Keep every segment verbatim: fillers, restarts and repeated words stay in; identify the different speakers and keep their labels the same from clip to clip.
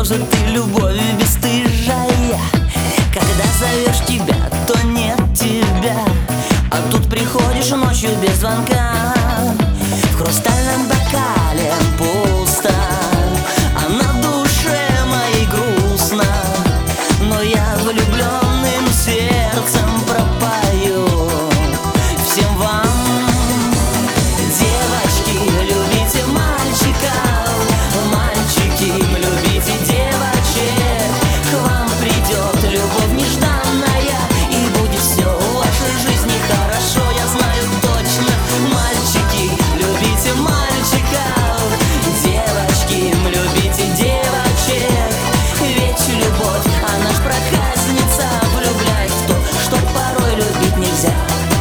Speaker 1: же ты, любовь бесстыжая, когда зовешь тебя, то нет тебя, а тут приходишь ночью без звонка. В хрустальном бокале пусто, а на душе моей грустно, но я влюбленным сердцем пропою всем вам. Девочки, любите мальчиков, мальчики, любите девочек. К вам придет любовь нежданная, и будет все в вашей жизни хорошо, я знаю точно. Мальчики, любите мальчиков, девочки, любите девочек. Ведь любовь, она ж проказница, влюбляет в то, что порой любить нельзя.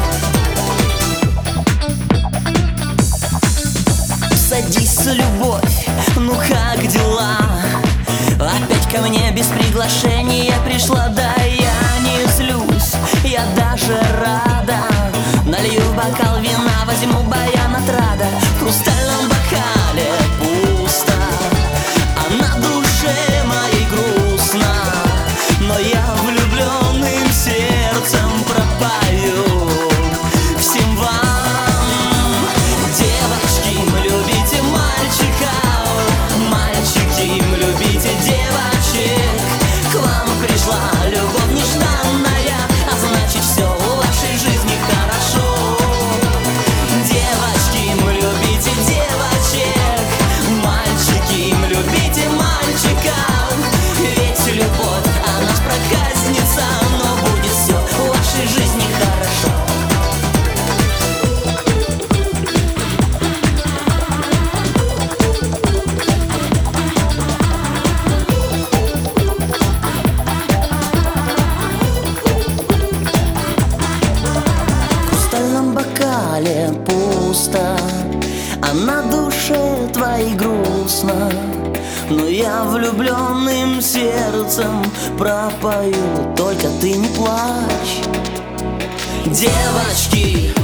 Speaker 1: Садись, любовь, ну как дела? Опять ко мне без приглашения пришла, да я не злюсь, я даже рада. Налью бокал вина, возьму баян отрада. В хрустальном бокале пусто, а на душе моей грустно, но я влюбленным сердцем пропою всем вам. Девочки, любите мальчиков, мальчики, любите девочек. К вам пришла любовь нежданная, а значит все в вашей жизни хорошо. Девочки, любите девочек, мальчики, любите мальчиков. Ведь любовь, она ж проказница, но будет все в вашей жизни хорошо. В хрустальном бокале пусто, а на душе твоей грустно, но я влюбленным сердцем пропою, только ты не плачь. Девочки,